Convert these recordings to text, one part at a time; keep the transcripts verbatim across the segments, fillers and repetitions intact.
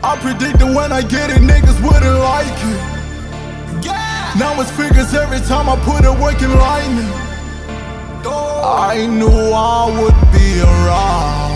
I predicted when I get it, niggas wouldn't like it. Yeah. Now it's figures every time I put a work in line. I knew I would be around,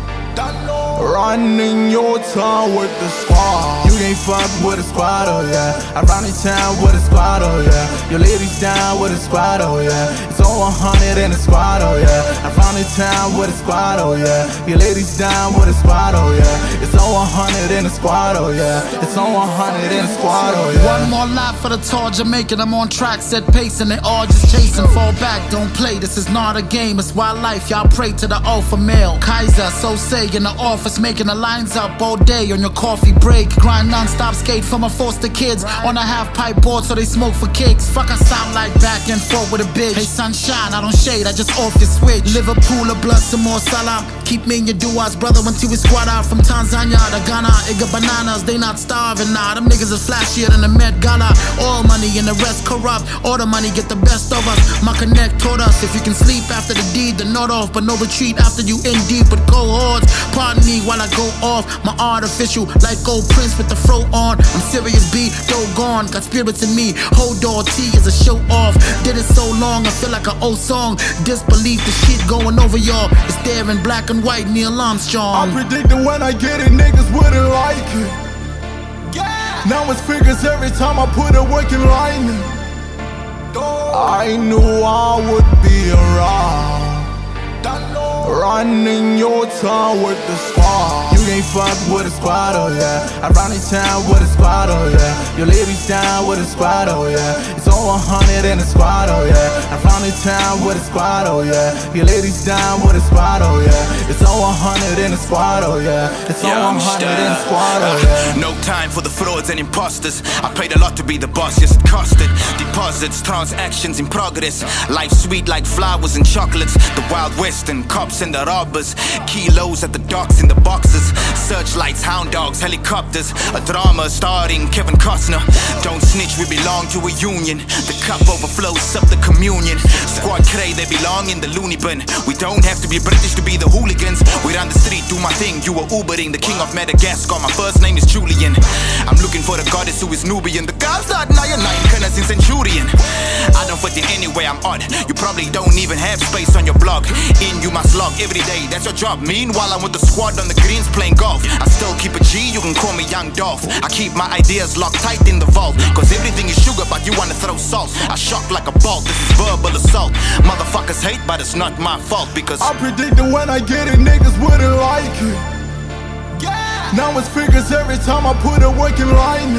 running your town with the squad. You ain't fuck with a squad, oh yeah. I run in town with a squad, oh yeah. Your ladies down with a squad, oh yeah. It's on one hundred in a squad, oh yeah. I run in town with a squad, oh yeah. Your ladies down with a squad, oh yeah. It's on one hundred in a squad, oh yeah. It's on one hundred in a squad, oh yeah. One more lap for the tall Jamaican. I'm on track, set pace, and they all just chasing. Fall back, don't play. This is not a game, it's wildlife. Y'all pray to the alpha male. Kaiser, so say in the office, making the lines up all day on your coffee break. Grind non-stop, skate for my foster kids on a half pipe board so they smoke for kicks. Fuck, I sound like back and forth with a bitch. Hey sunshine, I don't shade, I just off your switch. Liverpool or blood, some more salam. Keep me in your duas, brother, until we squad out from Tanzania to Ghana. Igga bananas, they not starving now. Them niggas is flashier than the Met Gala. All money and the rest corrupt. All the money get the best of us. My connect told us if you can sleep after the deed, then not off, but no retreat after you in deep with cohorts. Pardon me while I go off, my artificial like gold Prince with the fro on. I'm serious B, dough gone, got spirits in me. Hold on, T is a show off. Did it so long, I feel like an old song. Disbelief, the shit going over y'all. It's there in black and white, Neil Armstrong. I predicted when I get it, niggas wouldn't like it. Yeah. Now it's figures every time I put a work in line. I knew I would be around, running your town with the squad. You ain't fuck with a squad, oh yeah. I run in town with a squad, oh yeah. Your ladies down with a squad, oh yeah. It's on one hundred in a squad, oh yeah. I run in town with a squad, oh yeah. Your ladies down with a squad, oh yeah. It's on one hundred in a squad, oh yeah. It's on one hundred in a squad, oh yeah. No time for the frauds and imposters. I paid a lot to be the boss, yes it costed. Deposits, transactions in progress. Life sweet like flowers and chocolates. The Wild West and cops and the robbers. Kilos at the docks in the boxes. Searchlights, hound dogs, helicopters. A drama starring Kevin Costner. Don't snitch, we belong to a union. The cup overflows up the communion. Squad Cray, they belong in the loony bin. We don't have to be British to be the hooligans. We run the street, do my thing. You are Ubering, the king of Madagascar. My first name is Julian. I'm looking for the goddess who is Nubian. The girls that nine nine Kenas in Centurion. I don't fit in anywhere, I'm odd. You probably don't even have space on your blog. In you must log every day, that's your job. Meanwhile I'm with the squad on the greens playing golf. I still keep a G, you can call me Young Dolph. I keep my ideas locked tight in the vault, cause everything is sugar but you wanna throw salt. I shock like a bolt, this is verbal assault. Motherfuckers hate but it's not my fault because I predicted when I get it, niggas wouldn't like it. Yeah. Now it's figures every time I put a work in line.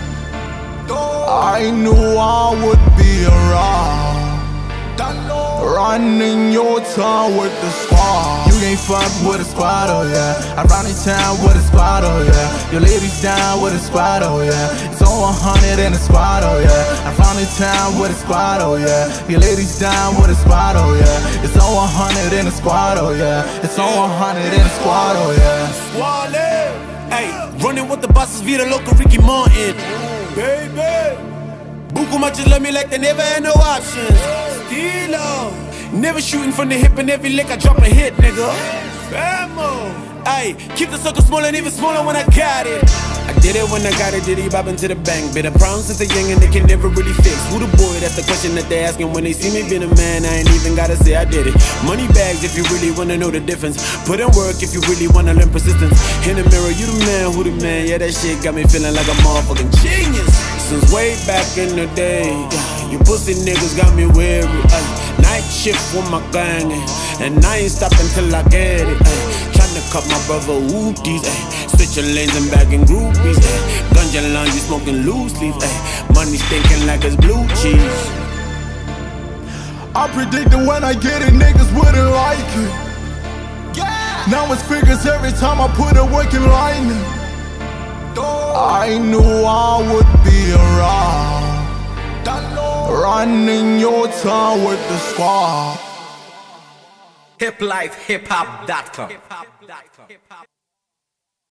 I knew I would be around, running your town with the squad. You ain't fuck with a squad, oh yeah. I run in town with a squad, oh yeah. Your ladies down with a squad, oh yeah. It's on one hundred in a squad, oh yeah. I run in town with a squad, oh yeah. Your ladies down with a squad, oh yeah. It's on one hundred in a squad, oh yeah. It's on one hundred in a squad, oh yeah. Swallow, hey, running with the bosses via the local Ricky Martin, baby. Buku matches love me like they never had no options. Still on, never shooting from the hip, and every lick I drop a hit, nigga. Famo, ayy, keep the circle small and even smaller when I got it. I did it when I got it, did he bobbing to the bank. Been a problem since a young and they can never really fix. Who the boy? That's the question that they asking when they see me being a man. I ain't even gotta say I did it. Money bags if you really wanna know the difference. Put in work if you really wanna learn persistence. In the mirror, you the man, who the man? Yeah, that shit got me feeling like a motherfucking genius. Since way back in the day, you pussy niggas got me weary. Ay. Night shift with my gang, ay. And I ain't stopping till I get it. Ay. Tryna cut my brother whoopties, ay. Switching lanes and bagging groupies, ay. Ganja laundry smoking loose leaf, ay. Money stinking like it's blue cheese. I predicted when I get it, niggas wouldn't like it. Yeah. Now it's figures every time I put a work in line. I knew I would be around, running your town with the squad. Hip life hip hop dot com